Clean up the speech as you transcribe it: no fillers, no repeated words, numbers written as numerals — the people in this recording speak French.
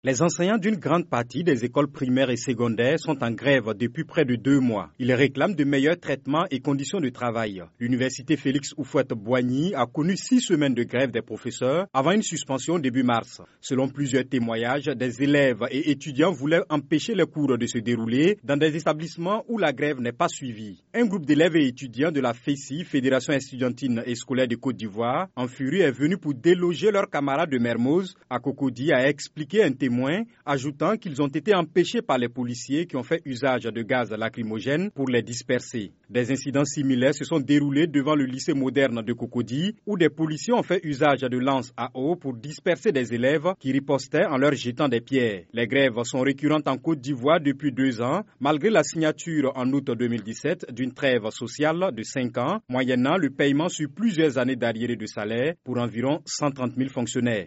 Les enseignants d'une grande partie des écoles primaires et secondaires sont en grève depuis près de 2 mois. Ils réclament de meilleurs traitements et conditions de travail. L'université Félix Houphouët-Boigny a connu 6 semaines de grève des professeurs avant une suspension début mars. Selon plusieurs témoignages, des élèves et étudiants voulaient empêcher les cours de se dérouler dans des établissements où la grève n'est pas suivie. Un groupe d'élèves et étudiants de la FESI, Fédération estudiantine et scolaire de Côte d'Ivoire, en furie est venu pour déloger leurs camarades de Mermoz à Cocody, a expliqué un témoin, ajoutant qu'ils ont été empêchés par les policiers qui ont fait usage de gaz lacrymogène pour les disperser. Des incidents similaires se sont déroulés devant le lycée moderne de Cocody, où des policiers ont fait usage de lances à eau pour disperser des élèves qui ripostaient en leur jetant des pierres. Les grèves sont récurrentes en Côte d'Ivoire depuis 2 ans, malgré la signature en août 2017 d'une trêve sociale de 5 ans, moyennant le paiement sur plusieurs années d'arriérés de salaire pour environ 130 000 fonctionnaires.